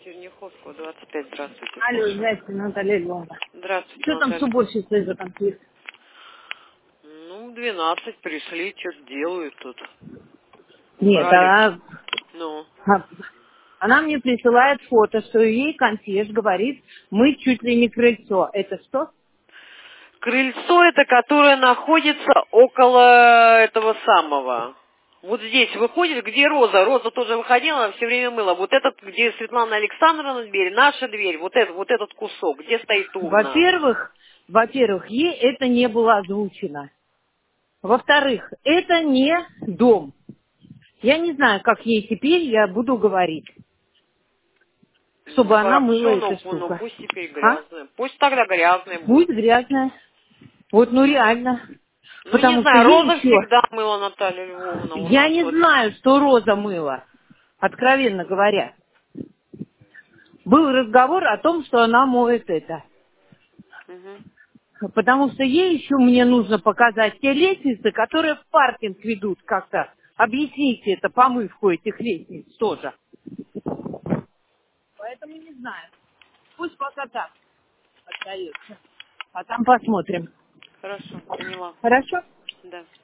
Черняховского, 25, здравствуйте, Алло, слушаю. здравствуйте, Наталья Львовна. Здравствуйте, Что там с Наталья. уборщицей за конфликт? Ну, в 12 пришли, что-то делают тут. Нет, Убрали. Ну, она мне присылает фото, что ей консьерж говорит, мы чуть ли не крыльцо. Это что? крыльцо это, которое находится около этого самого. Вот здесь выходит, где Роза. Роза тоже выходила, она все время мыла. Вот этот, где Светлана Александровна дверь, наша дверь, вот этот кусок, где стоит урна. Во-первых, ей это не было озвучено. Во-вторых, это не дом. Я не знаю, как ей теперь я буду говорить, Ну, чтобы она мыла хорошо, эту ну штуку. пусть теперь А? грязная. Пусть тогда грязная Будет будет. грязная. Вот, ну реально. Ну, не Потому что знаю, ей Роза еще... всегда мыла Наталья Львовна у Я нас. не Вот. знаю, что Роза мыла, откровенно говоря. Был разговор о том, что она моет это. Мгм. Потому что ей еще мне нужно показать те лестницы, которые в паркинг ведут как-то. Объясните это, помывку этих лестниц тоже. Поэтому не знаю. Пусть пока так остается. А там посмотрим. Хорошо, поняла. Хорошо? Да.